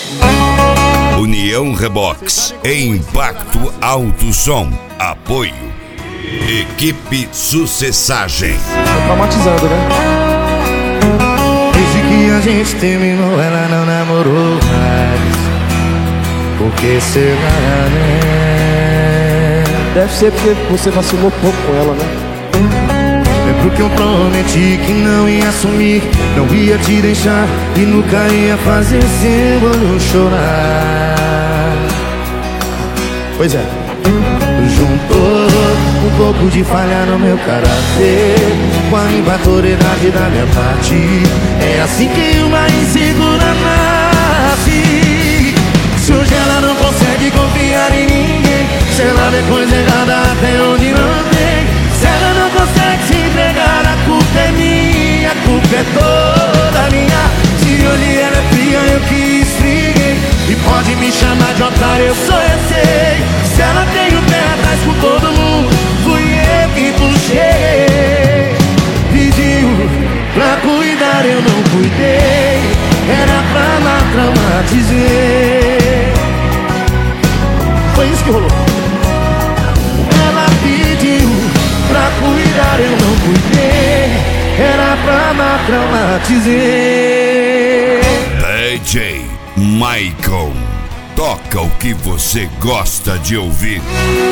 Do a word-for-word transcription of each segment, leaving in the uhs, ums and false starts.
União Rebox, Impacto Alto Som, apoio, Equipe Sucessagem. Tô traumatizado, né? Desde que a gente terminou, ela não namorou mais. Por que será, né? Deve ser porque você vacilou pouco com ela, né? Lembro que eu prometi que não ia sumir, não ia te deixar e nunca ia fazer seu olho chorar. Pois é. Juntou um pouco de falha no meu caráter com a imaturidade da minha parte. É assim que uma insegura nasce. Se hoje ela não consegue confiar em ninguém, se ela depois errada até onde não tem, se ela não consegue se entregar, a culpa é minha, a culpa é toda minha. Se hoje ela é fria, eu que esfriei, e pode me chamar de otário, eu sou, eu sei. Se ela tem o pé atrás com todo mundo, fui eu que puxei. Pediu pra cuidar, eu não cuidei, era pra lá traumatizei. Foi isso que rolou. Ela pediu pra cuidar, eu não cuidei, era pra lá traumatizei. D J Michael, toca o que você gosta de ouvir.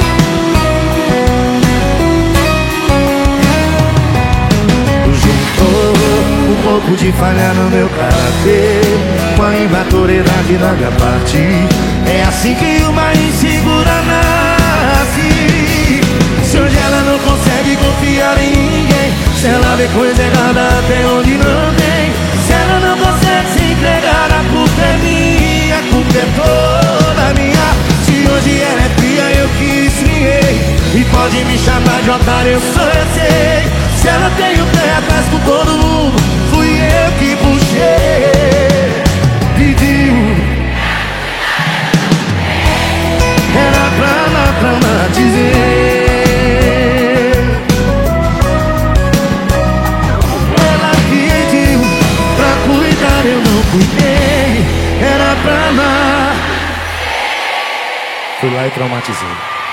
Juntou um pouco de falha no meu caráter com a imaturidade da minha parte. É assim que uma insegura nasce. Se hoje ela não consegue confiar em ninguém, se ela vê coisa errada até onde não tem, se ela não consegue se entregar, a culpa é minha, a culpa é toda minha. Se hoje ela é fria, eu que esfriei, e pode me chamar de otário, eu sou, eu sei. Se ela tem o pé atrás com todo mundo, fui eu que puxei. Pediu, era pra lá traumatizei. Ela pediu pra cuidar, eu não cuidei, era pra lá. Fui lá e traumatizei.